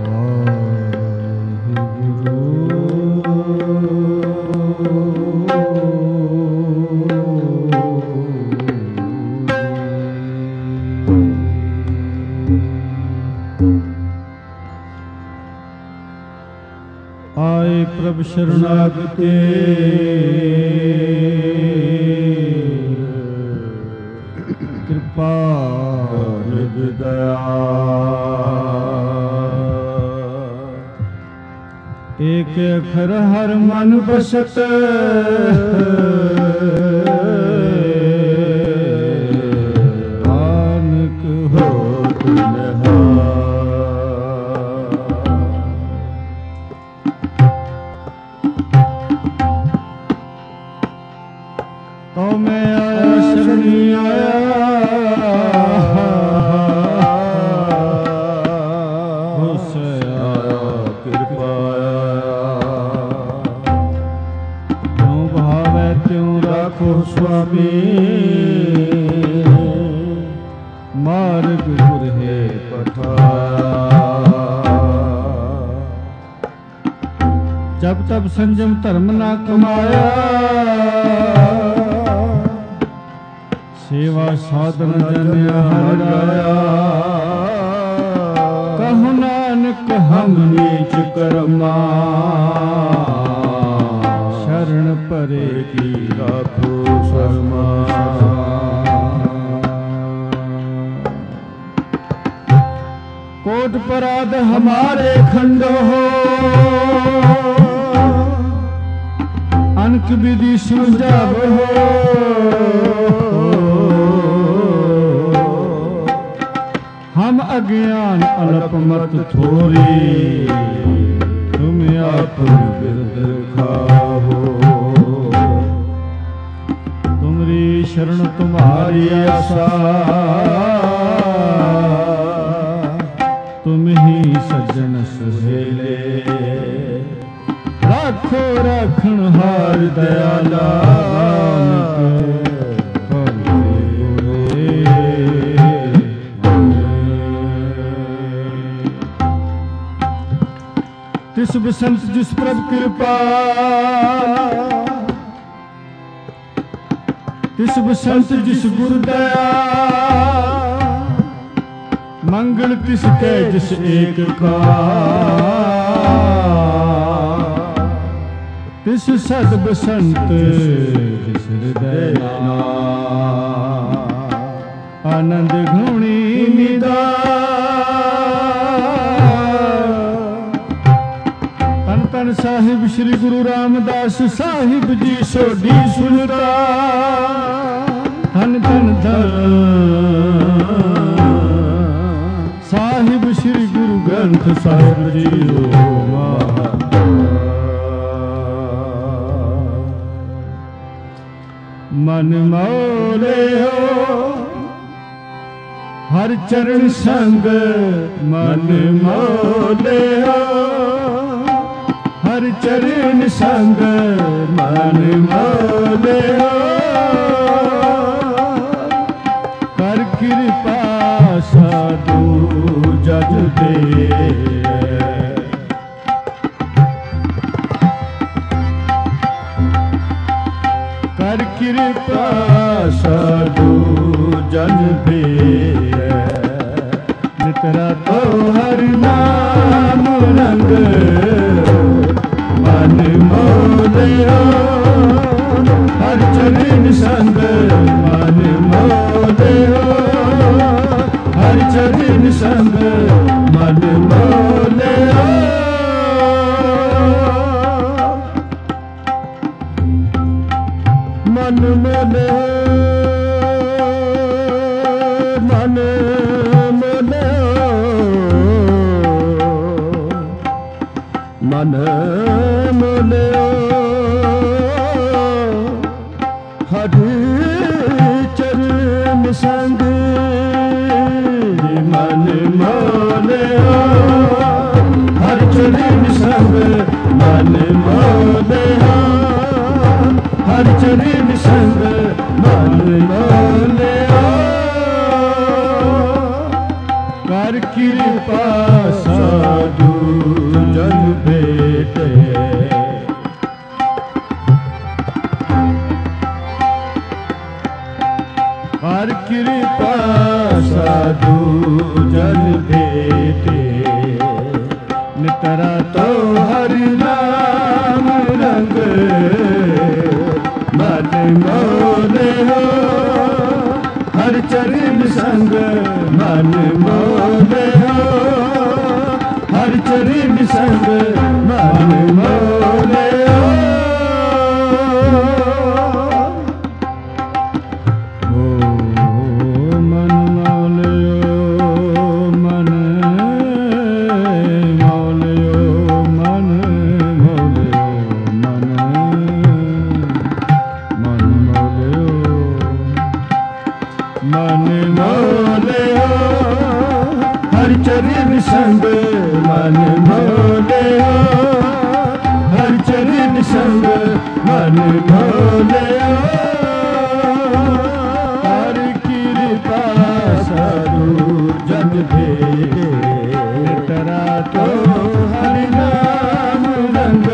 ਆਏ ਪ੍ਰਭ ਸ਼ਰਨਾਗਤੇ ਕਿਰਪਾ ਨਿਧ ਦਇਆ ਏਕ ਅਖਰ ਹਰ ਮਨ ਬਸਤ ਆਨਕ ਹੋਤ ਨਹਾ ਤੋ ਮੈਂ ਆਇਆ ਸ਼ਰਣੀ ਆਇਆ ਹੁਸੈਆ ਕਿਰਪਾ ਜੋ ਭਾਵੈ ਤਿਉ ਰਾਖੋ ਸੁਆਮੀ ਮਾਰਗ ਗੁਰ ਹੈ ਪਠਾਇਆ ਜਬ ਤਬ ਸੰਜਮ ਧਰਮ ਨਾ ਕਮਾਇਆ सेवा साधन जन हर गाया कहु नानक हम नीच कर्मा शरण परे की राखो शर्मा कोट पराध हमारे खंडो हो अनक विधि सुलझाव हो हम अज्ञान अल्प मत थोरी तुम आप बिरद खाओ तुमरी शरण तुम्हारी आशा तुम ही सज्जन सुहेले राखो राखण हार दयाला तिस बसंत जिस प्रभ कृपा तिस बसंत जिस गुरु दया मंगल तिस कै जिस एक का तिस सद बसंत जिस हृदय आनंद घुणी निदा ਧੰਨ ਸਾਹਿਬ ਸ੍ਰੀ ਗੁਰੂ ਰਾਮਦਾਸ ਸਾਹਿਬ ਜੀ ਸੋਢੀ ਸੁਣਤਾ ਧੰਨ ਧੰਨ ਸਾਹਿਬ ਸ੍ਰੀ ਗੁਰੂ ਗ੍ਰੰਥ ਸਾਹਿਬ ਜੀ ਮਨ ਮੋਲੇ ਹੋ ਹਰ ਚਰਨ ਸੰਗ ਮਨ ਮੋਲੇ ਹੋ हर चरण संग मन मोले कर कृपा साधु जग दे कर कृपा साधु जन दे नितरा तो हर नाम रंग मन मोले हर चरण संग मन मोले हर चरण संग मन मोले मन मोले मन मोले मन मोले हर चरण संग मन मोले हर चरण संग मन मोले हर चरण संग मन मोले कर कृपा साधु भेटे। हर कृपा साधु जन भेटे। नितरा तो हरि नाम रंग मन मोले हो। हर चरण संग मन मोले हो। हर चरण संग मन मोले हो। मन मोलियो मन मोलियो मन मोलियो मन मन मोलियो मन मोलियो। हर चरण संग मन मोलियो। हर चरण संग मन मोलियो। हर कृपा साधु जन भेटे। नितरा तो हरि नाम रंग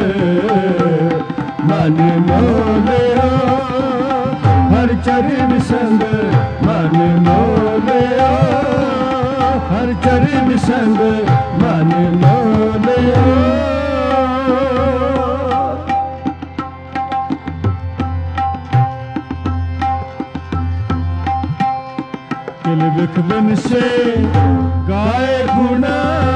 मन मोलियो। हर चरण संग मन मोलियो। हर चरण संग मन मोलियो। किल बिख बिन से गाए गुना।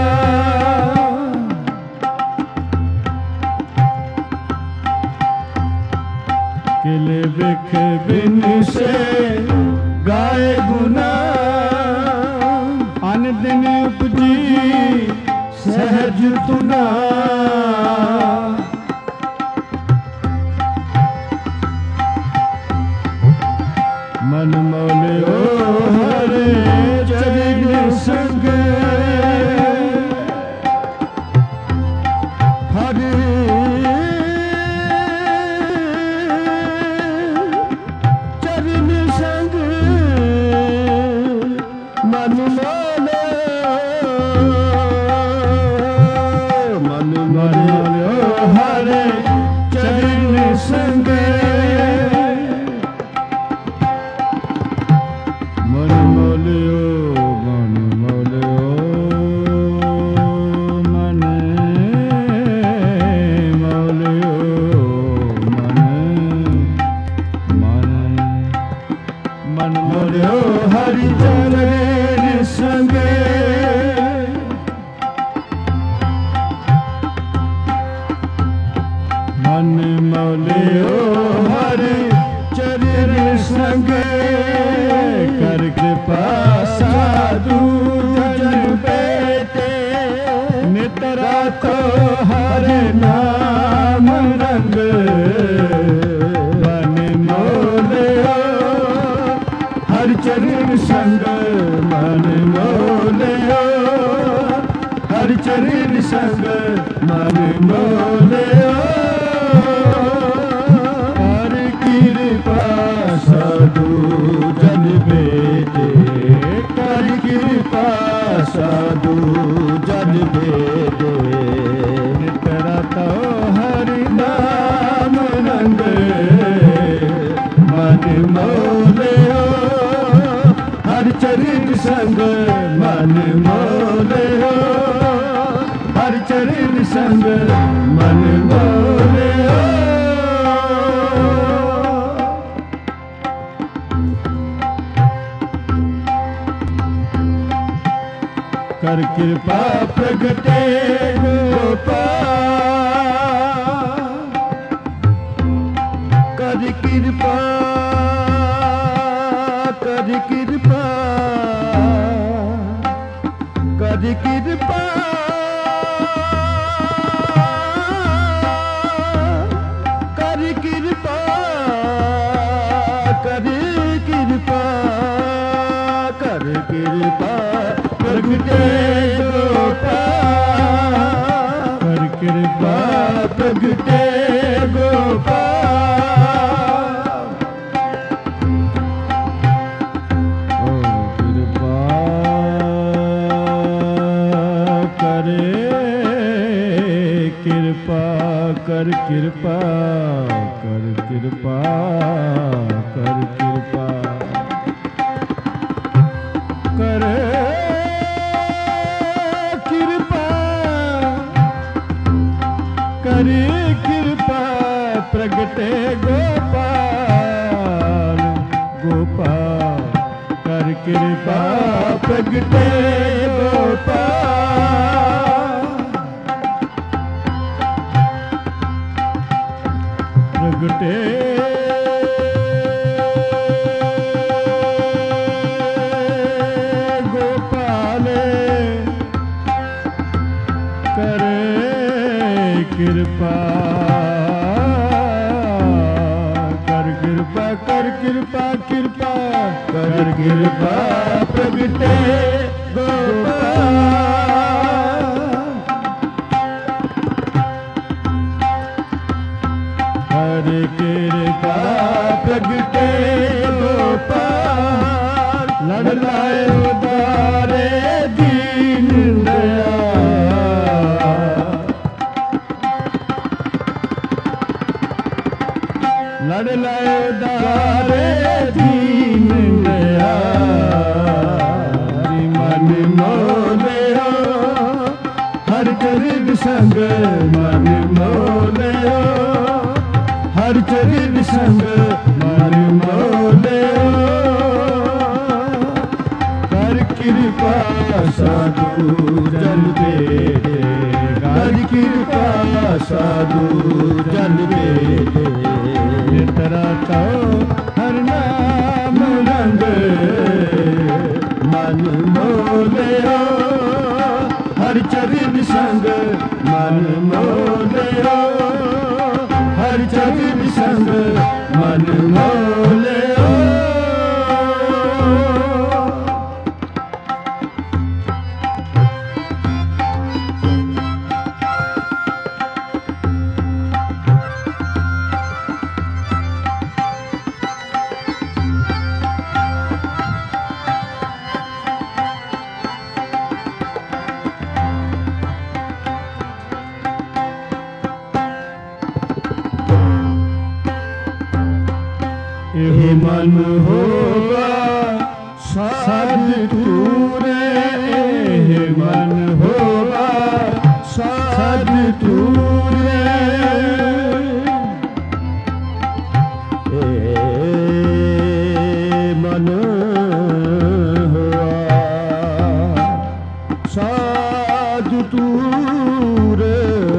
किल बिख बिन से गाए गुना। अन दिन उपजी सहज तुना। मन मोलियो हरे चरण संग। हरे चरण संग मन मोलियो। मन मोलियो हरे चरण संग। मन मोलियो मन मोलियो मन मोलियो मन मन मन मोलियो हरि चरण संग। मन मोलियो हरि चरण संग। कर कृपा साधु जन भेटे। नितरा तो हर नाम रंग मन मोलियो। हर चरण संग मन मोलियो। हर चरण संग मन मोलियो। हर कृपा साधु जन भेटे। कर कृपा साधु जन भेटे। नितरा तो हरि नाम रंग मन मोलियो। हर चरण संग मन मोलियो। हर चरण संग मन मोलियो। कर कृपा प्रगटे गोपाल। कर कृपा कर कृपा कर कृपा कर कृपा कर कृपा कर कृपा प्रगटे गोपाल। कर कृपा प्रगटे गोपाल। ओ कृपा करे कृपा ਕਿਰਪਾ ਕਰ ਕਿਰਪਾ ਕਰ ਕਿਰਪਾ ਕਰ ਕਿਰਪਾ ਕਰ ਕਿਰਪਾ ਕਰੀ ਕਿਰਪਾ ਪ੍ਰਗਟੇ ਗੋਪਾਲ ਗੋਪਾਲ ਕਰ ਕਿਰਪਾ ਪ੍ਰਗਟੇ ਗੋਪਾਲ ਪ੍ਰਗਟੇ ਗੋਪਾਲ ਕਰੇ ਕਿਰਪਾ ਕਰ ਕਿਰਪਾ ਕਰ ਕਿਰਪਾ ਕਿਰਪਾ ਕਰ ਕਿਰਪਾ ਪ੍ਰਗਟੇ ਗੋਪਾਲ ਹਰ ਕਿਰਪਾ ਪ੍ਰਗਟੇ ਗੋਪਾਲ ਲੜ ਲਾਏ ਉਦਾਰੇ ਦੀਨ ਦਇਆਲ ਲੜ ਲਾਏ ਉਦਾਰੇ ਦੀਨ ਦਇਆਲ ਮਨ ਮੋਲਿਓ ਹਰ ਚਰਨ ਸੰਗ ਮਨ ਮੋਲਿਓ ਹਰ ਚਰਨ ਸੰਗ ਮਨ ਮੋਲਿਓ ਕਰ ਕਿਰਪਾ ਸਾਧੂ ਜਨ ਭੇਟੇ ਕਰ ਕਿਰਪਾ ਸਾਧੂ ਜਨ ਭੇਟੇ ਨਿਤਰਾ ਤਉ ਹਰ ਨਾਮ ਰੰਗ ਮਨ ਮੋਲਿਓ ਹਰ ਚਰਨ ਸੰਗ ਮਨ ਮੋਲਿਓ ਹਰ ਚਰਨ ਸੰਗ ਮਨ ਮੋਲਿਓ ਇਹ ਮਨ ਹੋਗਾ ਸਾਧ ਤੂਰੇ ਇਹ ਮਨ ਹੋਗਾ ਸਾਧ ਤੂਰੇ ਇਹ ਮਨ ਹੋਆ ਸਾਧ ਤੂਰੇ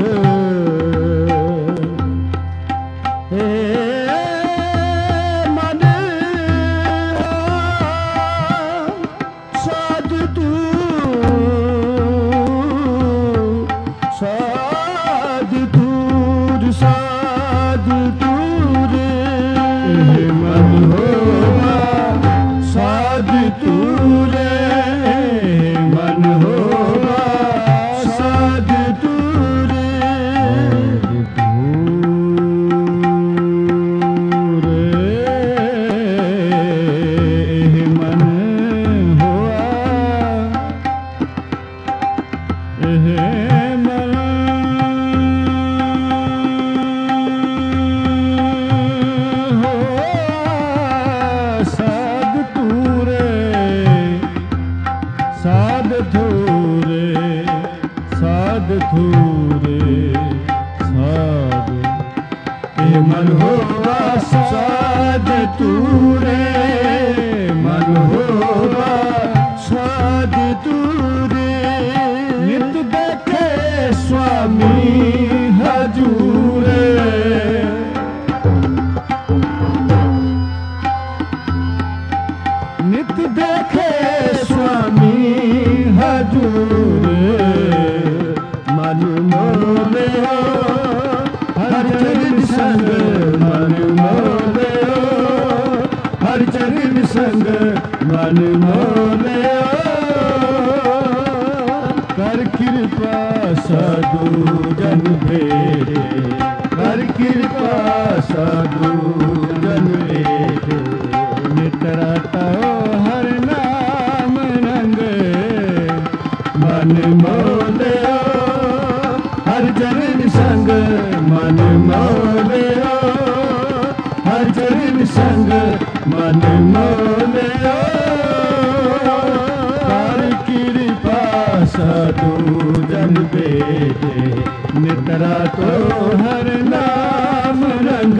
ਮਨ ਹੋਵਾ ਸਾਧ ਤੂਰੇ ਮਨ ਹੋਵਾ ਸਾਧ ਤੂਰੇ ਨਿਤ ਦੇਖੇ ਸੁਆਮੀ ਹਜੂਰੇ ਨਿਤ ਦੇਖੇ ਸੁਆਮੀ ਹਜੂਰੇ ਮਨ ਮੋਲਿਓ ਹਰ ਚਰਨ ਸੰਗ ਮਨ ਮੋਲਿਓ ਹਰ ਚਰਨ ਸੰਗ ਮਨ ਮੋਲਿਓ ਕਰ ਕਿਰਪਾ ਸਾਧੂ ਜਨ ਭੇਟੇ ਕਰ ਕਿਰਪਾ ਸਾਧੂ ਜਨ ਭੇਟੇ ਨਿਤਰਾ ਤਉ ਹਰ ਨਾਮ ਰੰਗ ਮਨ ਮੋਲਿਓ ਹਰ ਚਰਨ ਸੰਗ ਸਾਧੂ ਜਨ ਭੇਟੇ, ਨਿਤ ਰਾਤੋ ਹਰ ਨਾਮ ਰੰਗ,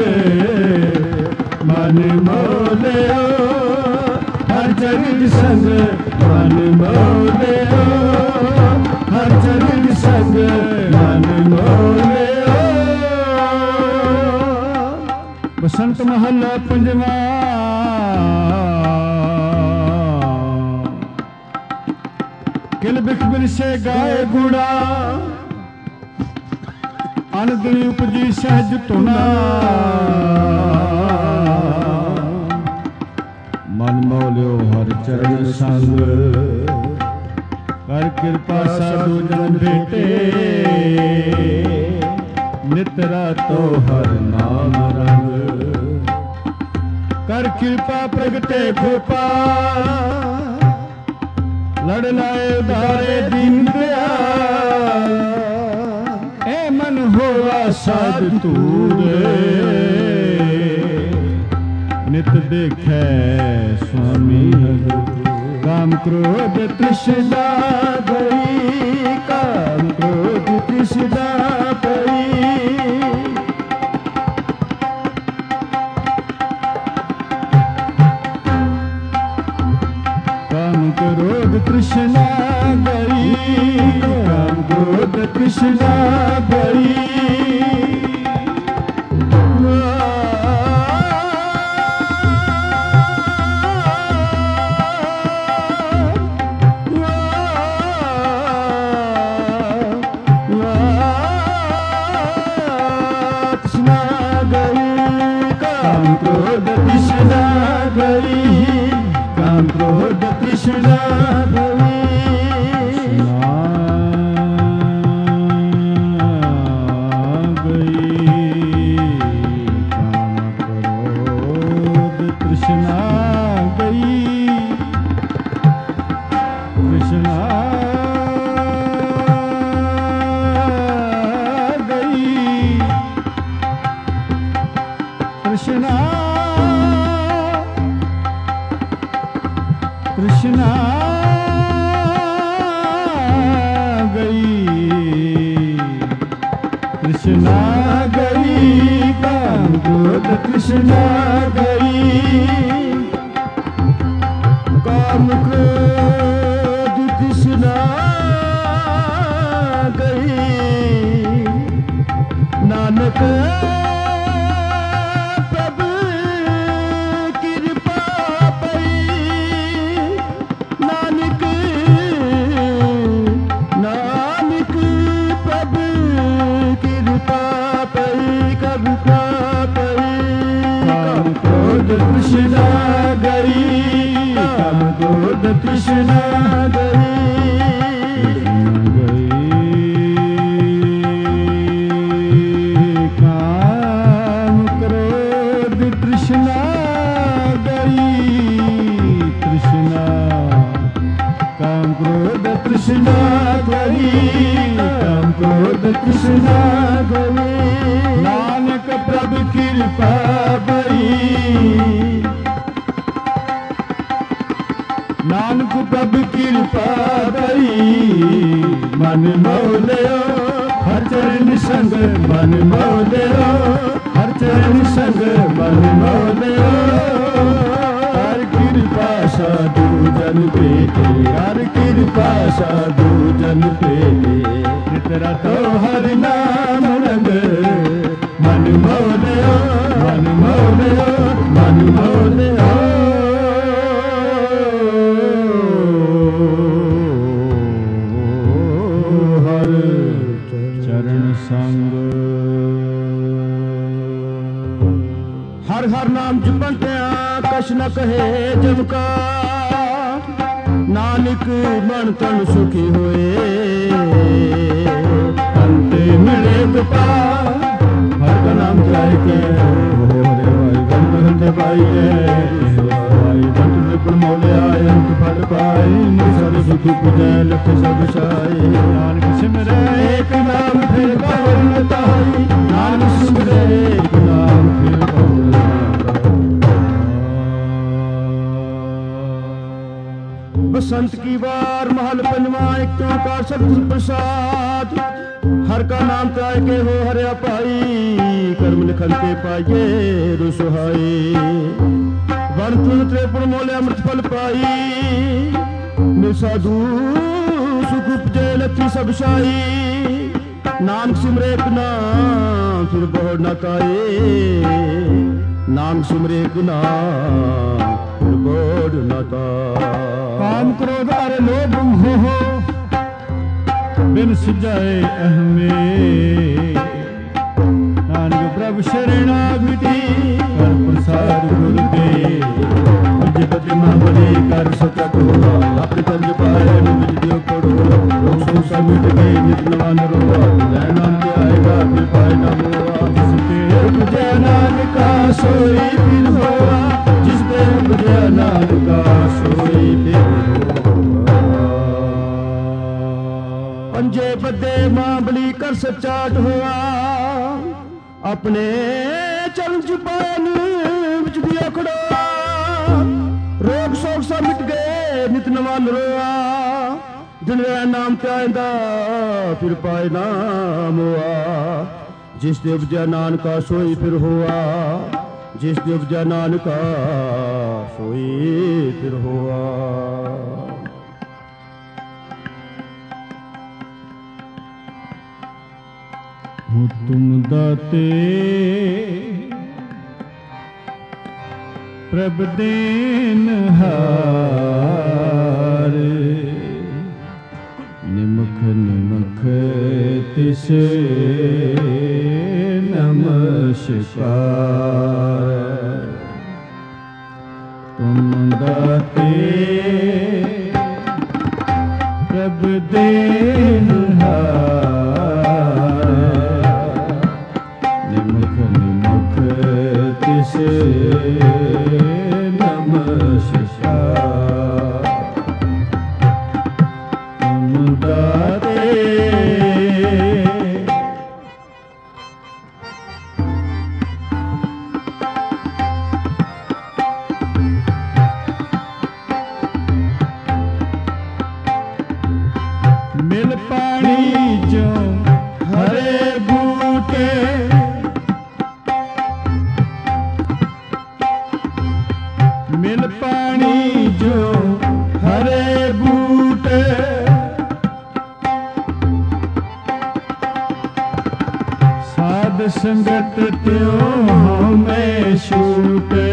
ਮਨ ਮੋਲਿਓ ਹਰ ਚਰਨ ਸੰਗ, ਮਨ ਮੋਲਿਓ ਹਰ ਚਰਨ ਸੰਗ, ਮਨ ਮੋਲਿਓ। ਬਸੰਤ ਮਹੱਲਾ ਪੰਜਵਾਂ। ਕਿਲ ਬਿਖ ਬਿਰਸੇ ਗਾਏ ਗੁਣਾ, ਅਨੰਦ ਉਪਜੀ ਸਹਿਜ ਧੁਨਾ, ਮਨ ਮੋਲਿਓ ਹਰ ਚਰਨ ਸੰਗ, ਕਰ ਕਿਰਪਾ ਸਾਧੂ ਜਨ ਭੇਟੇ, ਨਿਤ ਰਾਤੋ ਹਰ ਨਾਮ ਰੰਗ, ਕਰ ਕਿਰਪਾ ਪ੍ਰਗਟੇ ਗੋਪਾਲ, ਲੜ ਲਾਏ ਉਧਾਰੇ ਦੀਨ ਦਿਆਲ, ਏ ਮਨ ਹੋਆ ਸਾਧ ਤੂਰੇ, ਨਿਤ ਦੇਖੈ ਸੁਆਮੀ ਕਾਮ ਕ੍ਰੋਧ ਤ੍ਰਿਸ਼ਨਾ ਭਈ, ਕਾਮ ਕ੍ਰੋਧ ਤ੍ਰਿਸ਼ਨਾ ਭਈ, ਕਾਮ ਕ੍ਰੋਧ ਤ੍ਰਿਸ਼ਨਾ ਭਈ, ਕਾਮ ਕ੍ਰੋਧ ਤ੍ਰਿਸ਼ਨਾ ਭਈ, ਕਾਮ ਕ੍ਰੋਧ ਤ੍ਰਿਸ਼ਨਾ ਭਈ, ਕਾਮ ਕ੍ਰੋਧ ਤ੍ਰਿਸ਼ਨਾ ਭਈ, ਤ੍ਰਿਸ਼ਨਾ ਗਈ, ਤ੍ਰਿਸ਼ਨਾ ਗਈ, ਤ੍ਰਿਸ਼ਨਾ ਤ੍ਰਿਸ਼ਨਾ ਗਈ, ਤ੍ਰਿਸ਼ਨਾ ਗਈ, ਕਾਮ ਕ੍ਰੋਧ ਤ੍ਰਿਸ਼ਨਾ ਗਈ, ਕਾਮ ਕ੍ਰੋਧ ਤ੍ਰਿਸ਼ਨਾ ਗਈ, ਨਾਨਕ ਪ੍ਰਭੂ ਕਿਰਪਾ ਪਈ, ਨਾਨਕ ਨਾਨਕ ਪ੍ਰਭੂ ਕਿਰਪਾ ਪਈ, ਕਬ ਪਈ, ਕਾਮ ਕ੍ਰੋਧ ਤ੍ਰਿਸ਼ਨਾ ਗਈ, ਕਾਮ ਕ੍ਰੋਧ ਤ੍ਰਿਸ਼ਨਾ ਗਈ, ਕਾਮ ਕ੍ਰੋਧ ਤ੍ਰਿਸ਼ਨਾ ਗਈ, ਤ੍ਰਿਸ਼ਨਾ ਕਾਮ ਕ੍ਰੋਧ ਤ੍ਰਿਸ਼ਨਾ ਗਈ, ਕਾਮ ਕ੍ਰੋਧ ਤ੍ਰਿਸ਼ਨਾ ਗਈ, ਨਾਨਕ ਪ੍ਰਭ ਕਿਰਪਾ ਭਈ, ਨਾਨਕ ਪ੍ਰਭ ਕਿਰਪਾ ਭਈ, ਮਨ ਮੋਲਿਓ ਹਰ ਚਰਨ ਸੰਗ, ਮਨ ਮੋਲਿਓ ਹਰ ਚਰਨ ਸੰਗ, ਮਨ ਮੋਲਿਓ ਹਰ ਕਿਰਪਾ ਸਾਧੂ ਜਨ ਭੇਟੇ, ਹਰ ਕਿਰਪਾ ਸਾਧੂ ਜਨ ਭੇਟੇ, ਨਿਤ ਰਾਤੋ ਹਰਿ ਨਾਮ ਰੰਗ, ਮਨ ਮੋਲਿਓ ਮਨ ਮੋਲਿਓ ਮਨ ਮੋਲਿਓ, ਹਰ ਚਰਨ ਸੰਗ। ਹਰ ਹਰ ਨਾਮ ਜਪਨ ਤਿਆ ਕਛ ਨ ਕਹੇ ਜਮ ਕਾ, ਨਾਨਕ ਮਨ ਤਨ ਸੁਖੀ ਹੋਏ, ਅੰਤੇ ਮਿਲੇ ਗੋਪਾਲ, ਹਰ ਕਾ ਨਾਮ ਚਾਹੇ ਕੇ ਹਰੇ ਵਾਈ ਗੰਧ ਤੇ ਪਾਈਏ, ਵਾਈ ਗੰਧ ਤੇ ਪਰਮੋਲਿਆ ਅੰਤ ਫਲ ਪਾਏ, ਨਿਸਰ ਸੁਖੀ ਪੁਜੈ ਲਖ ਸਭ ਛਾਏ, ਨਾਨਕ ਸਿਮਰੈ ਏਕ ਨਾਮ ਫਿਰ ਬਹੁ ਤਾਈ, ਨਾਨਕ ਸਿਮਰੈ ਏਕ ਨਾਮ ਫਿਰ ਬਹੁ ਤਾਈ। बसंत की बार महल पंजवा एक ओंकार सतगुरु प्रसाद हर का नाम त्याय के हो हरिया पाई कर्म लिखन के पाइये रुसुहाई वन तुन त्रिपुर मोले अमृत फल पाई मिल साधु सुख उपजे लथी सब शाही नाम सिमरे बिना फिर बहुत न काए नाम सिमरे बिना फिर बहुत न काम क्रोध अरे लोभ हो बिन सिजाए अहमे नानक प्रभु शरणा मिटी कर प्रसाद गुर के मुझे बदे मां बने कर सचा करो अपने कर्ज पाए निज दियो करो लोग सो सब मिट गए नित नवान रोआ नाम के आएगा फिर पाए ना मोआ जिसके मुझे नानका सोई फिर होआ जिसके मुझे नानका सोई फिर पंजे बदे मां बली कर सचाट हुआ अपने चल चुपान विच दिया खड़ोआ रोग शोक सा मिट गए नित नवान रोआ दिन नाम प्यादा फिर पाए नाम हुआ जिस देव जय नानका सोई फिर हुआ जिस देव जय नानका सोई फिर हुआ तुम दाते प्रभ देन हार निमख निमख तिस नमस्कार तुम दाते प्रभ देन हार निमख निमख तिस नमस्कार तुम दाते मिल पानी जो हरे बूटे मिल पानी जो हरे बूटे साध संगत त्यों में छूटे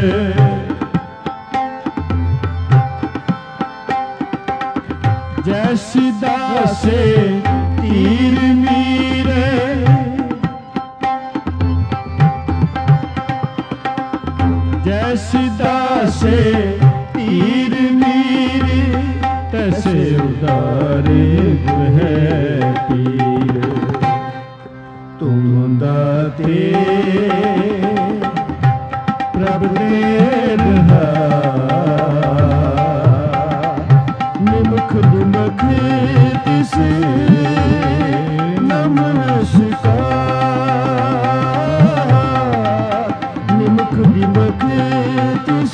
जैसी दासे तीर मीरे जैसी दासे तीर मीरे तैसे उदारे है पीर तुम दाते प्रभ देन निमख निमख तिस नमस्कार निमख निमख तिस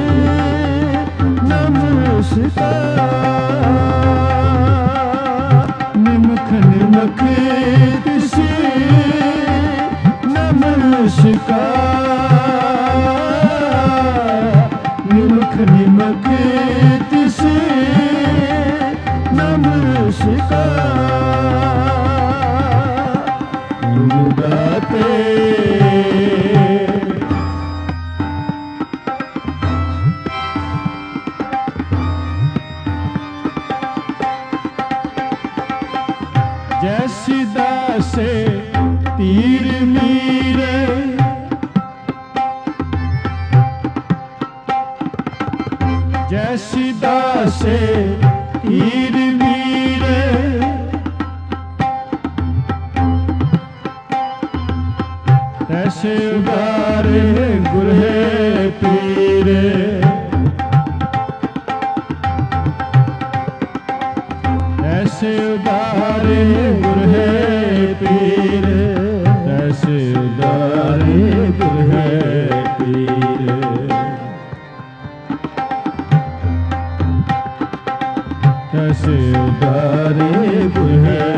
नमस्कार निमख निमख तिस नमस्कार निमख निमख तिस नमस्कार तुम दाते जैसी दासे तीर मीरे जैसी दासे तीर मीरे तैसे उदारे गुर है पीरे तैसे उदारे गुर है पीरे तैसे उदारे गुर है पीरे तैसे उदारे गुर है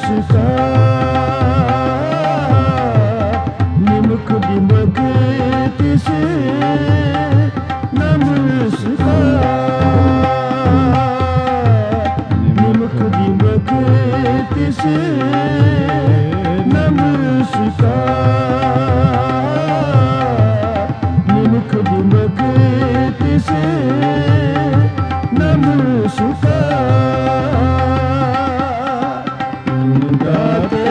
निमुख दिमक तिस नमस्कार, निमुख दिमक तिस नमस्कार, निमुख दिमक तिस नमस्कार। गाते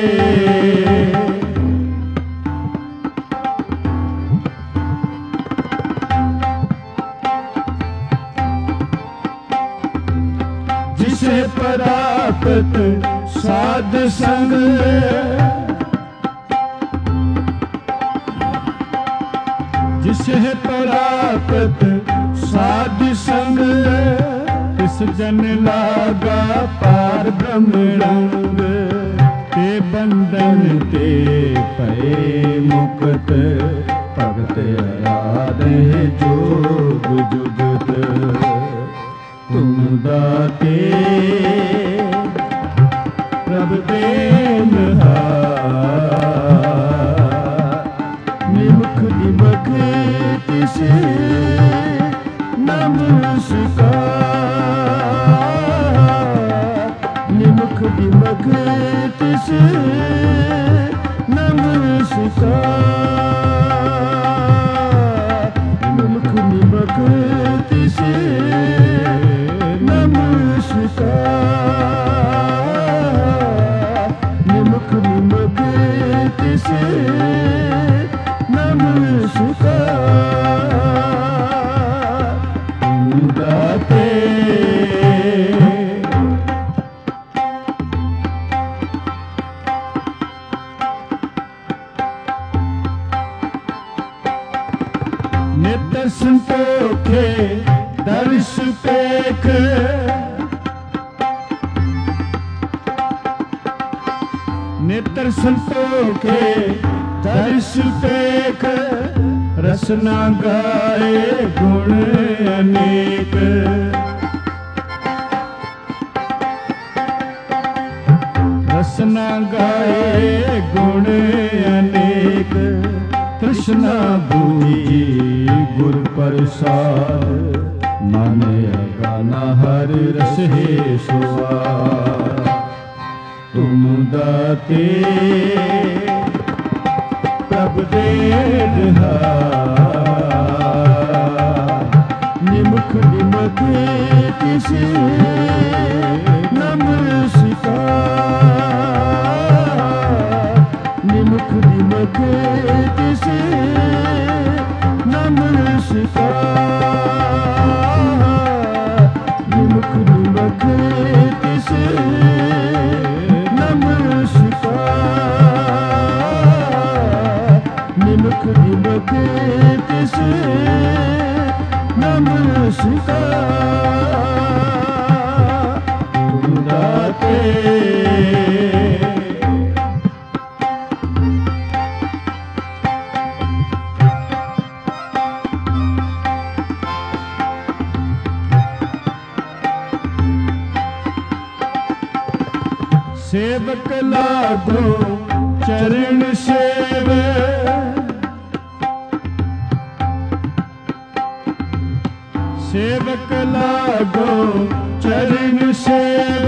जिसे प्राप्त साध संग, जिसे प्राप्त साध संग, तिस जन लागा पार ब्रह्म रंग। ते बंधन ते भय मुक्त, भगत आराधे जोग जुगत। तुम दाते प्रभु देनहार, निमुख दिमक तिस नमस्कार, निमुख दिमक तिस नमस्कार, निमुख दिमक तिस नमस्कार, निमुख दिमक तिस नमस्कार। दाते नित्य संतोखे दर्श पेख, नित्य संतोखे दर्श पेख। रसना गाए गुण अनेक, रसना गाए गुण अनेक। तृष्णा बूझी गुर प्रसाद, माने गाना हर रस है सुवाद। तुम दाते प्रभु देनहार, निमुख दिमक तिस नमस्कार, निमुख दिमक तिस नमस्कार, निमुख दिमक तिस नमस्कार, निमुख दिमक तिस नमस्कार। तुम दाते सेवक लागो चरण सेव, सेवक लागो चरण सेव।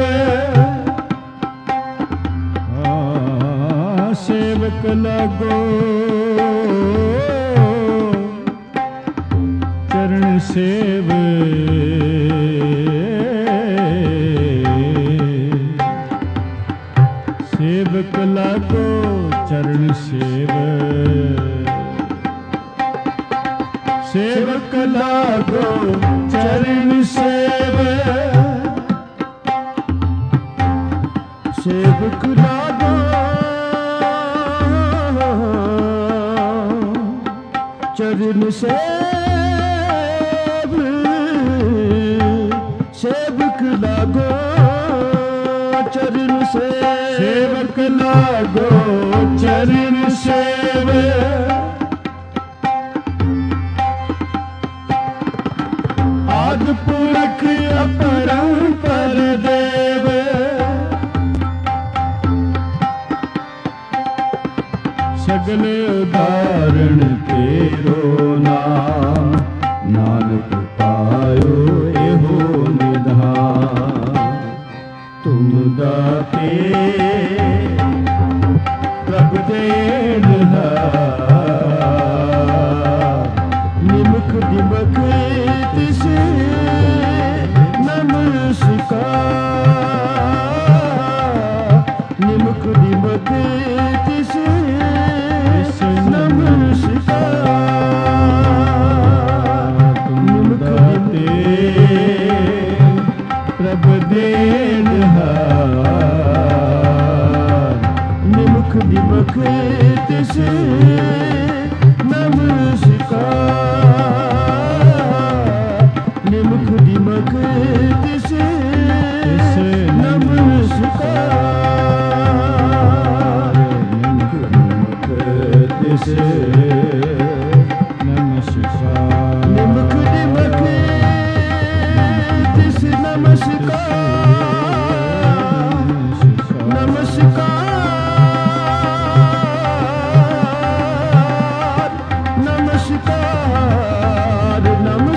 सेवक लागो चरण सेव, सेवक लागो चरण सेव। सेवक लागो चरण सेव, सेवक लागो चरण सेव। सेवक लागो चरण सेव, सेवक लागो चरण सेव। आदि पुरख अपरंपर देव, सगल उदाहरण तेरो नाम नानक पायो एहो निधान तुम दाते प्रभ देन निमुख दिमक तिस नमस्कार निमुख दिमक तिस नमस्कार निमुख दिते प्रभ देन निमुख दिमक तिस नमस्कार निमुख दिमक तिस नमस्कार निमुख दिमक तिस नमस्कार निमुख दिमक तिस नमस्कार नमस्कार नमस्कार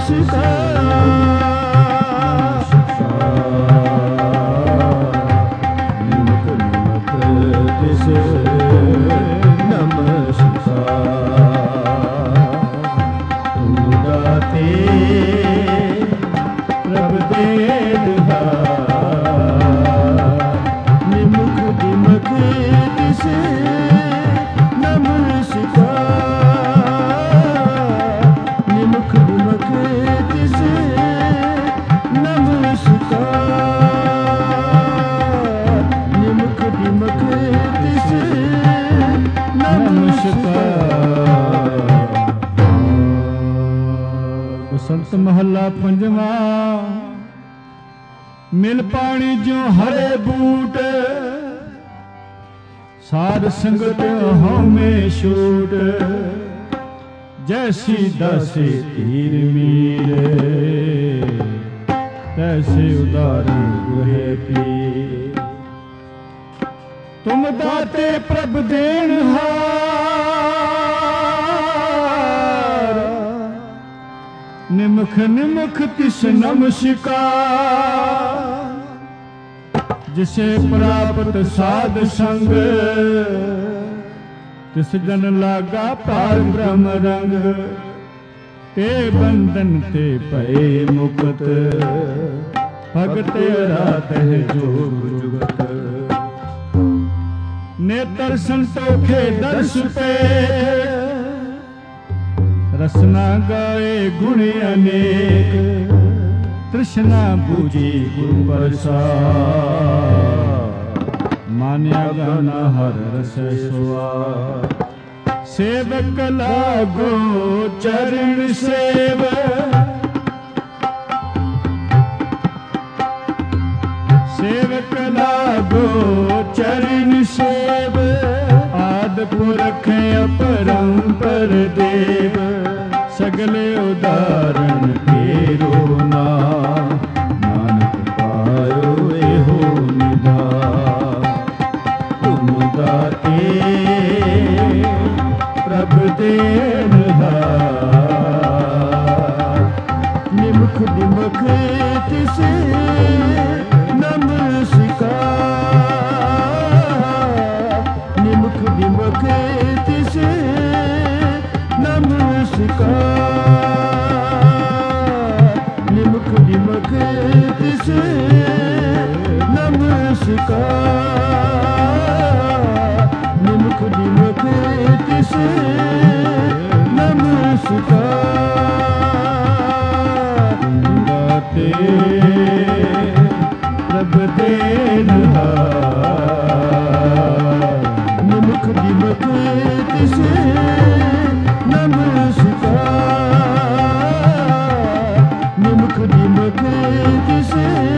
बसंत महला पंजवा मिल पानी जो हरे बूट साध संगत हमें छूट जैसी दासी तीर मीर तैसे उदाहरण गुहे पीर तुम दाते प्रभ देनहार निमुख निमुख तिस नमस्कार जिसे प्राप्त साध संग तिस जन लागा पार ब्रह्म रंग ते बंधन ते भय मुक्त भगत रात है जोग जुगत नेत्र संतोखे दर्श पे रसना गाए गुण अनेक तृष्णा बूझी गुरु प्रसाद मान्या गाना हर रस स्वाद सेवक लागो चरण सेव सेवक लागो चरण सेव आद पुरख अपरंपर देव सगले उदाहरण तेरो नाम नानक पायो एहो निधान तुम दाते प्रभ देनहार निमुख दिमक तिस नमस्कार निमुख दिमक तिस नमस्कार निमुख दिमक तिस नमस्कार निमुख दिमक तिस नमस्कार दाते प्रभ देनहार निमुख दिमक तिस नमस्कार निमुख दिमक तिस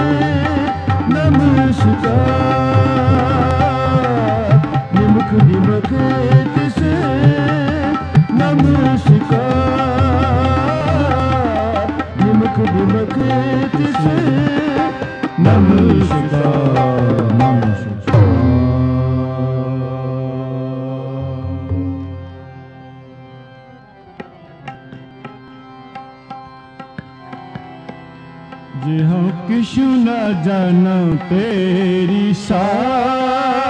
नमस्कार निमुख दिमक तिस नमस्कार निमुख दिमक तिस नमस्कार नमस्कार जानो तेरी सार,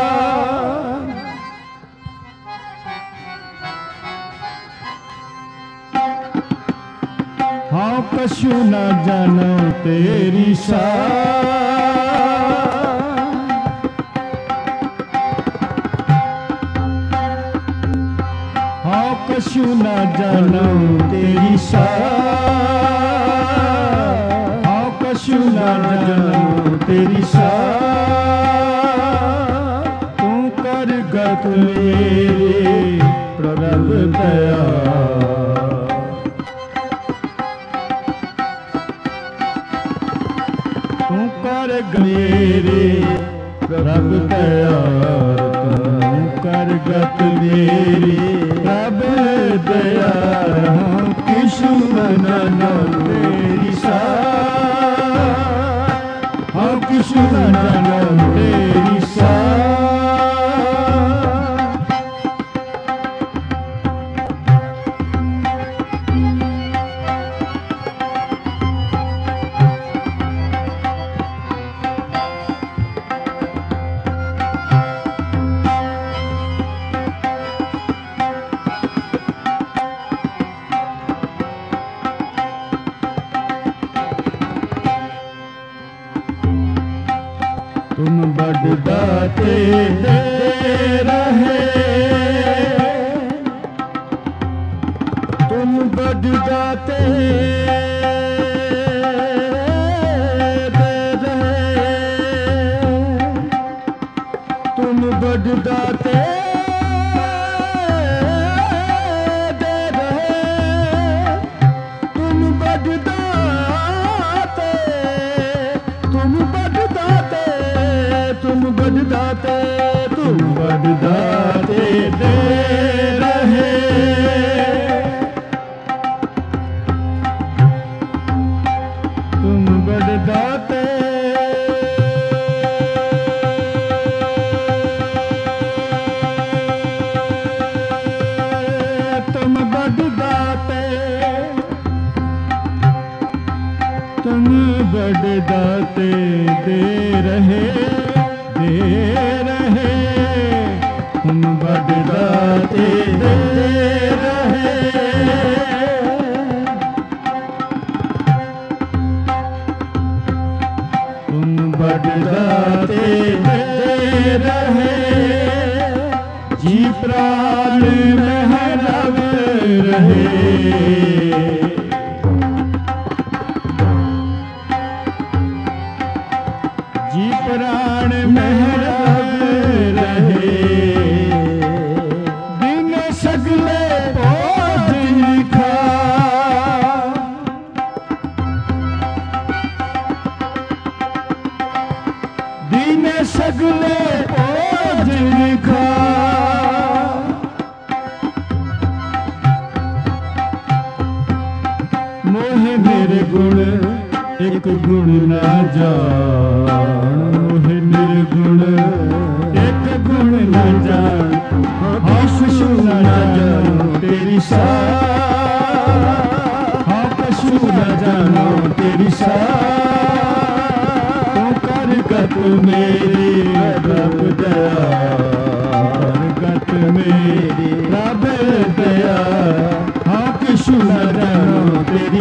हाँ कछु न जानो तेरी सार, हाँ कछु न जानो तेरी सार, हाँ कछु न जानो तेरी सार, तू कर गत मेरे प्रभु दया, तू कर मेरे प्रभु दया, तू कर गत मेरे प्रभु दया, किशु न जानो तेरी सार, हाँ किशु न जानो तेरी सार। तुम बड़ दाते दे रहे, तुम बड़ दाते दे रहे, तुम बड़ दाते दे रहे, तुम बड़ दाते, तुम बड़ दाते, तुम बड़ दाते, तुम बड़ दाते दे रहे, तुम बड़ दाते, तुम बड़ दाते, तुम बड़ दाते दे रहे, दे रहे, तुम बड़ दाते दे रहे, तुम बड़ दाते दे रहे, जी प्राण महरव रहे, जी प्राण महरव रहे, दिन सगले बोझ लिखा, दिन सगले बोझ लिखा, मोहे मेरे गुण एक गुण ना जान, मोहे निर्गुण एक गुण ना जान, हाँ कछु न जानो तेरी सार, हाँ कछु न जानो तेरी सार, तू कर गत मेरी प्रभु दया, गत मेरी प्रभु दया, हाँ कछु न जानो तेरी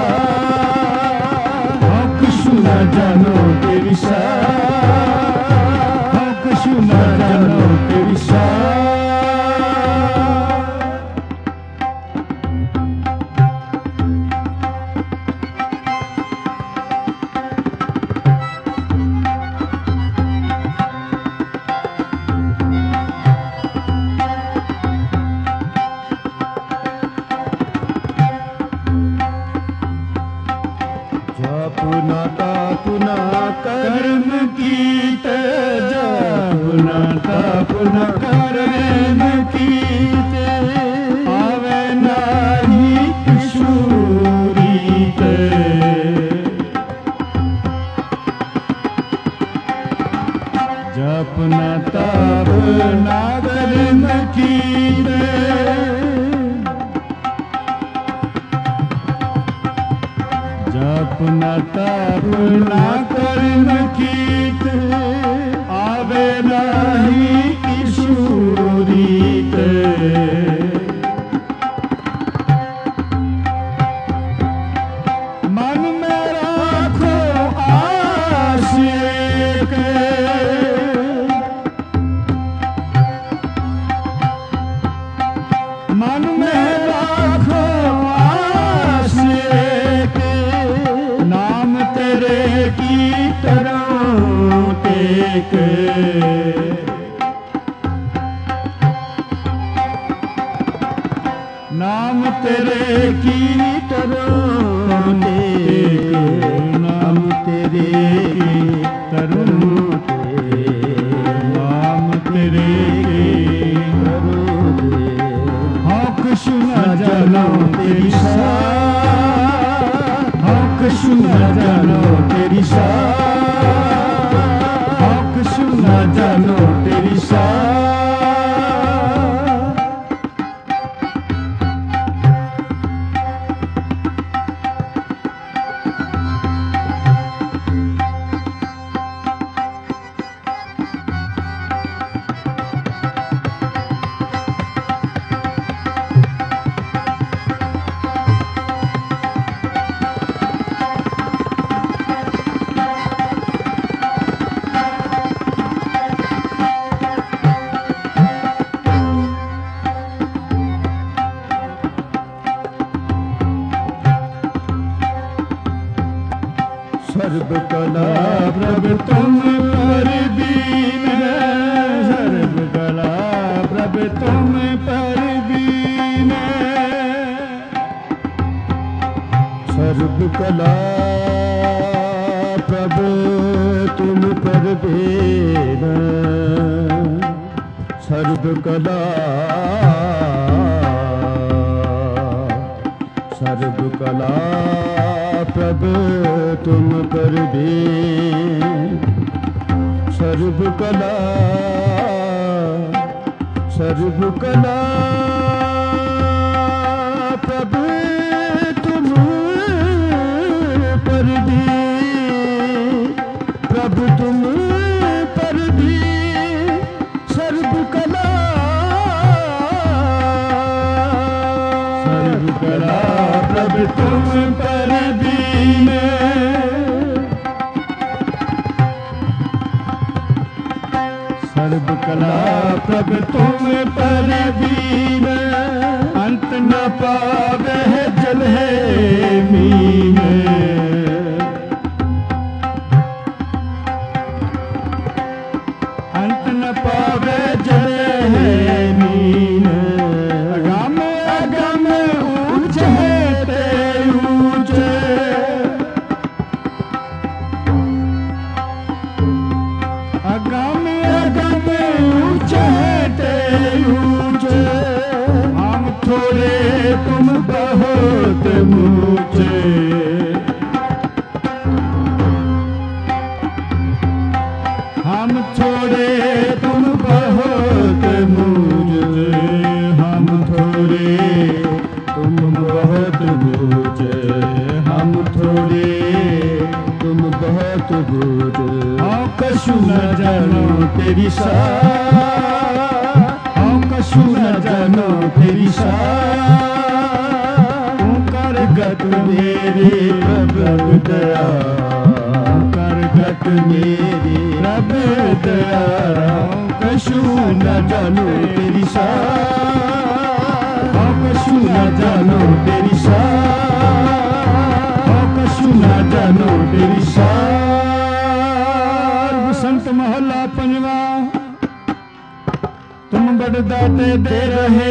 सार, हाँ कछु न जानो तेरी सार, हाँ कछु न जानो तेरी सार। पुना तापुना कर्म कीत, जापुना तापुना कर्म कीत, आवे नाही किशु रीत, जपना तापुना कर्म कीत, जप न ताप न कर्म कीत आवे नाही किशोरीत मन में राखो आशिक मन में राखो आशिक नाम तेरे की तरह टेक नाम तेरे की तरह टेक नाम तेरे की तरह नाम तेरे कछु न जानो तेरी कछु न जानो तेरी कछु न जानो तेरी सर्व कला प्रभ तुम पर दीन सर्व कला प्रभ तुम पर दीन सर्व कला प्रभ तुम पर दीन सर्व कला सर्व कला प्रभ तुम पर भी सर्व कला प्रभ तुम पर भी प्रभ तुम पर भी सर्व कला प्रभ तुम पर दीन सर्व कला प्रभ तुम पर दीन अंत न पावे जल है मीन अंत न पावे जल है मीन अगम अगम ऊंचे ते ऊंचे अगम अगम ऊंचे ते ऊंचे हम थोड़े तुम बहुत ऊंचे हम थोड़े तुम बहुत ऊंचे हम थोड़े तुम बहुत ऊंचे हम थोड़े तुम बहुत ऊंचे हाँ कछु न जानो तेरी हाँ कछु न जानो तेरी कर गत मेरे प्रभु दया कर गत मेरे प्रभु दया कछु न जानो तेरी कछु न जानो तेरी कछु न जानो तेरी बसंत मोहल्ला पंजवा तुम बड़ दाते दे रहे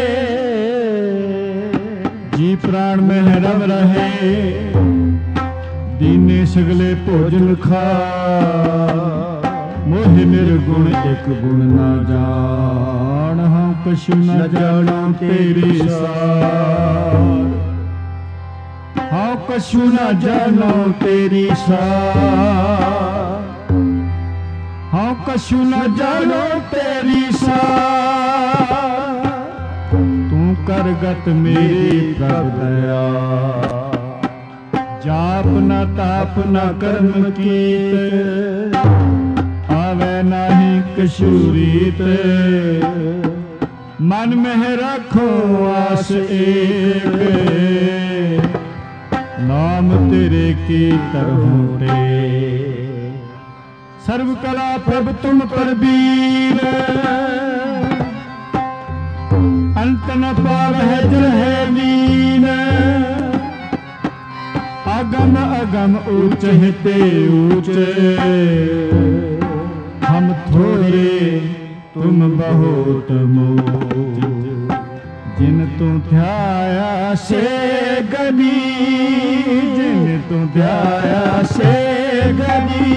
जी प्राण में रम रहे दीने सगले भोजन खा मोह निर्गुण एक गुण ना जान हम कछु न जानो तेरी सार हाँ कछु न जानो तेरी सार हाँ कछु न जानो तेरी सार तू कर गत मेरी प्रभ दया जाप न ताप न कर्म कीत, आवे नाही कछु रीत। मन में रखो आस एक, नाम तेरे की तरहूं रे। सर्व कला प्रभ तुम परवीर, अंत न पावै जलहै लीन। अगम अगम ऊंच हिते ऊंच, हम थोड़े तुम बहुत मोच। जिन तू ध्याया से गनी, जिन तू ध्याया से गनी।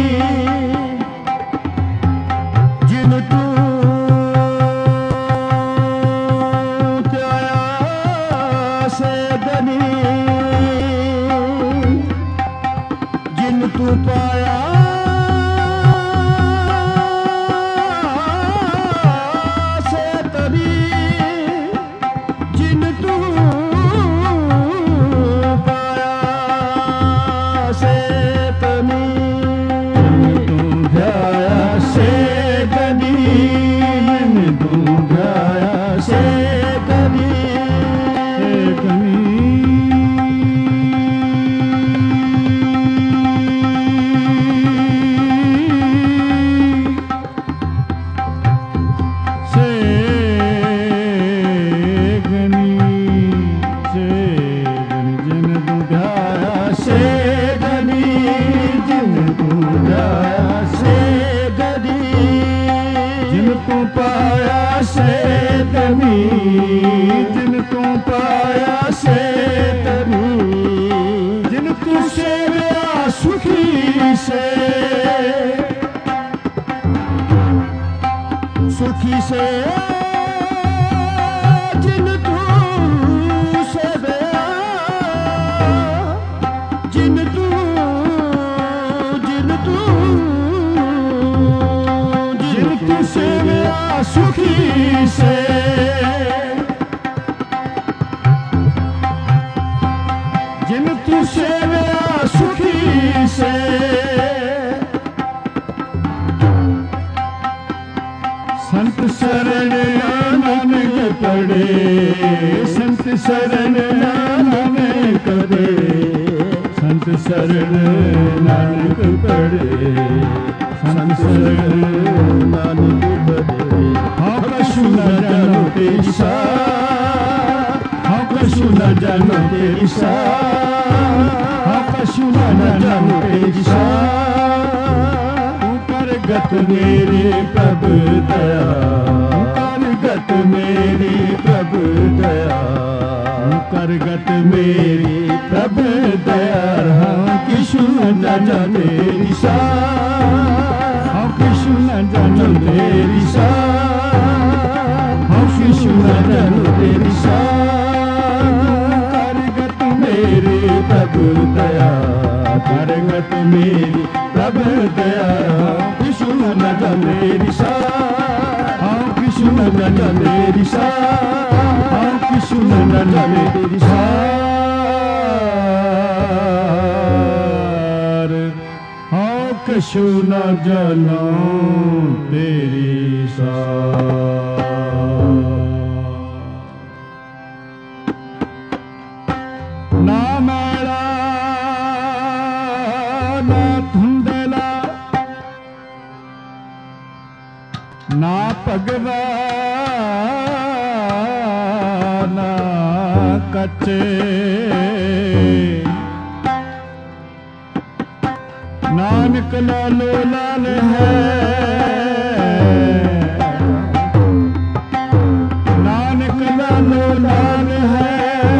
जिन तू ध्याया से गनी, जिन तू पाया से तरी। जिन तू पाया से तनी, तू ध्याया से गनी। जिन तू ध्याया से गनी, जिन तू पाया से तनी। जिन तू सेवया सुखी से, सुखी से। जिन तू सेवया, जिन तू, जिन तू, जिन तू सेवया सुखी से। जिन तू सेवया सुखी से। संत शरण नानक पड़े, संत शरण नानक पड़े। संत शरण नानक पड़े, संत शरण नानक पड़े। हाँ कछु न जानो तेरी सा, हाँ कछु न जानो तेरी सा, हाँ कछु न जानो तेरी सा। ऊपर गत मेरे प्रभु दया, ऊपर गत मेरी प्रभु दया। ऊपर गत मेरी प्रभु दया। हाँ किछु न जानो तेरी सा, हाँ किछु न जानो तेरी सा, हाँ किछु न जानो तेरी सा। करगत मेरे प्रभु दया, करगत मेरी प्रभु दया। किछु न जानो तेरी सा, हाँ किछु न जानो तेरी सा, हाँ किछु न जानो तेरी सा। कछु न जानो तेरी सा। ना मैला ना धुंधला, ना पगवा ना कच्चे। नानक लालो लाल है, नानक लालो लाल है।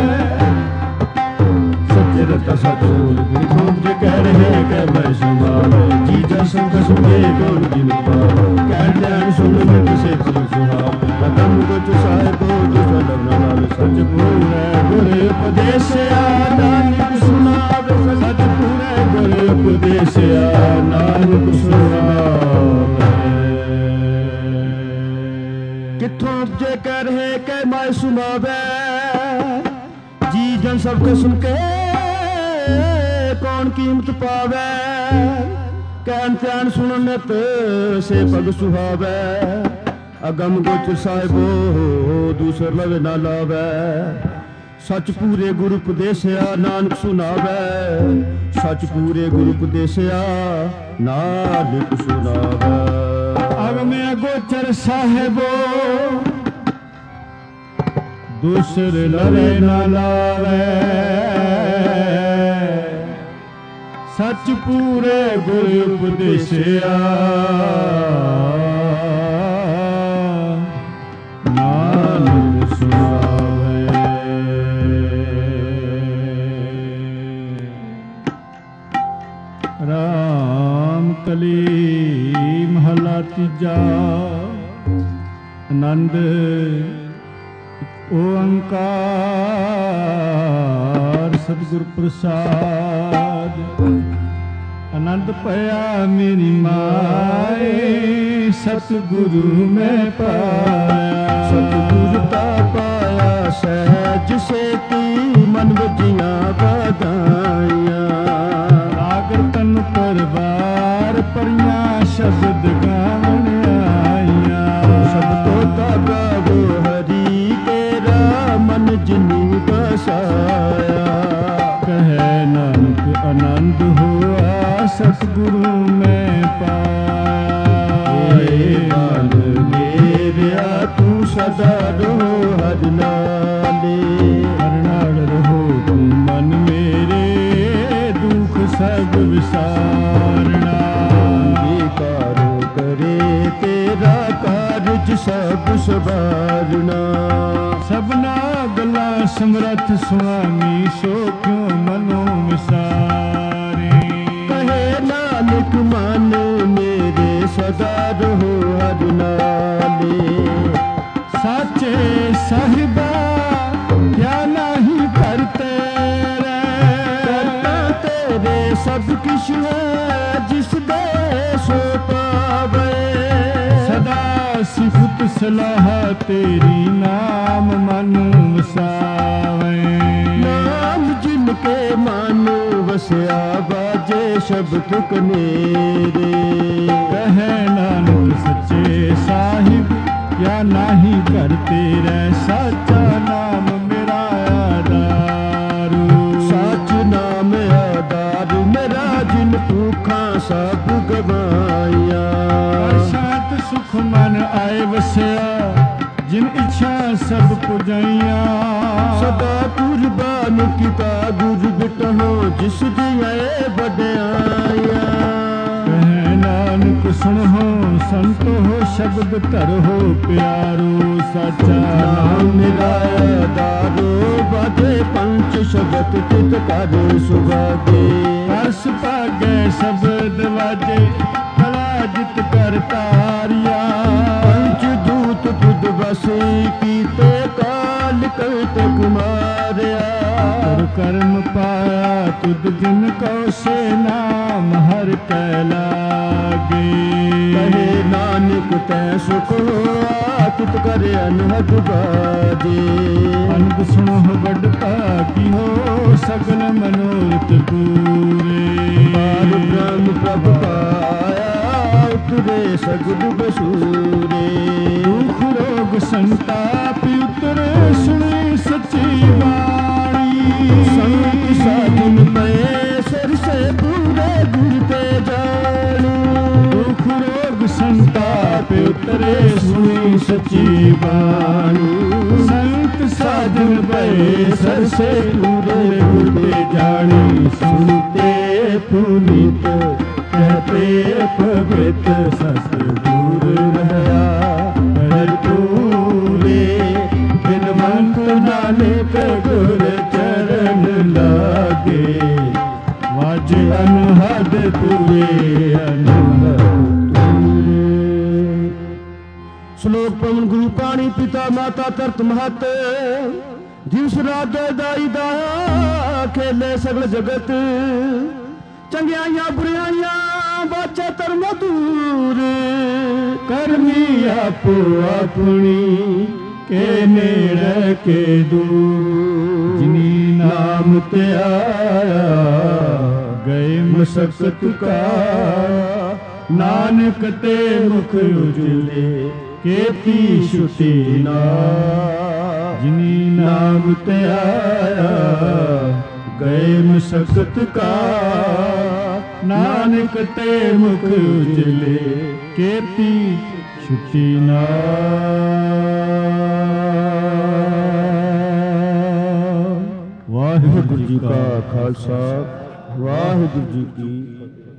सच्चे रता सतोल विधोम जो कह रहे कह मैं सुनावे। जीजा संग सुने कौन जिन पावे, कह ध्यान सुन में किसे तुम सुहावे। कदम को चुसाए को जो सदम नावे। सच पूरे गुरे उपदेश नानक सुनावे। सच पूरे गुरे उपदेश नानक सुनावे। किथों जे कह रहे कह मैं सुनावे। जी जन सबके सुन के कौन कीमत पावे, कहन ध्यान सुन नित से पग सुहावे। अगम गोचर साहिबो दूसर लवे ना लावे, सच पूरे गुरु उपदेसिया नानक सुनावे। सच पूरे गुरु उपदेसिया नानक सुनावे। अगम गोचर साहिबो दूसर लवे ना लावे, सच पूरे गुरु उपदेसिया नानक सुनावे। राम कली महला तीजा। आनंद ओंकार सतगुर प्रसाद। आनंद पया मेरी माए, सतगुरु में पाया। सतगुरु का पाया सहज सेती, मन वजिया बधाइया। नागर तन परवार परिया, शब्द गावन आइया। शब्दों का गावो हरि तेरा, मन जिनी बसाया। कहे नानक आनंद हुआ, सतगुरु में पाया। मन मेरा तू सदा रहो हर नाले, हर नाल रहो तू मन मेरे, दुख सब विसारना। अंगीकारो करे तेरा कारज सब सवारना। सबना गला समरथ स्वामी, सो क्यों मनो विसारे। कहे नानक मन मेरे, सदा रहो हर नाले। साचे साहिबा क्या नहीं करते रे, करता तेरे सब किश है, जिस दे सो पावे। सदा सिफत सलाह तेरी, नाम मन वसावे। नाम जिनके मन वसया, बाजे शब्द कनेरे। कहे नानक सच्चे साहिब क्या नाही करते रे, साचा नाम मेरा आधारू। सच नाम आधारू मेरा, जिन भूखा सब गवाया। शांत सुख मन आए वसया, जिन इच्छा सब पुजाइया। सदा कुर्बान किता गुर बिटहो, जिस दिए बड़ाइया। कहे नानक सुनहो संतो हो, शब्द धरहो प्यारो। साचा नाम मेरा आधारो, बाजे पंच शब्द तित कर सुभागे। हर्ष पागे शब्द वाजे, कला जित कर तारिया। पंच दूत खुद बसे कीते, काल कलतक मारिया। कर्म पाया तुद जिन को, से नाम हर कैलागे। कहे नानक तै सुख हुआ, तुत करे अनहद बाजे। अनंद सुनो बड़ भागी हो, सगल मनोरथ पूरे। पार ब्रह्म प्रभ पाया, उतरे सगल बसूरे। दुख रोग संताप उतरे, सुनी सच्ची वाणी। संत साधन पए सिर से, पूरे गुर ते जानी। दुख रोग संताप उतरे, सुनी सच्ची वाणी। संत साधन पए सिर से, पूरे गुर ते जानी। सुनते पुनीत कहते पवित, सतगुर रहा हर पूरे। बिन मंत नानक गुर चरण लागे, वाज अनहद तुरे अनहद तुरे। श्लोक पवन गुरु पाणी पिता माता तरत महत। दिवस रात दाई दाया, खेले सगल जगत। चंगियाइयां बुरियाइयां बाचे धर्म दूर। करनी आपो अपनी ਕੇ ਨੇੜੇ ਕੇ ਦੂਰ। ਜਿਨੀ ਨਾਮ ਤੇ ਆਇਆ ਗਏ ਮਸਕਤ ਕਾ, ਨਾਨਕ ਤੇ ਮੁਖ ਉਜਲੇ ਕੀਤੀ ਛੁਟੀ ਨਾ। ਜਿਨੀ ਨਾਮ ਤੇ ਆਇਆ ਗਏ ਮਸਕਤ ਕਾ, ਨਾਨਕ ਤੇ ਮੁਖ ਉਜਲੇ ਕੀਤੀ ਛੁਟੀ ਨਾ। ਵਾਹਿਗੁਰੂ ਜੀ ਕਾ ਖਾਲਸਾ, ਵਾਹਿਗੁਰੂ ਜੀ ਕੀ ਫਤਿਹ।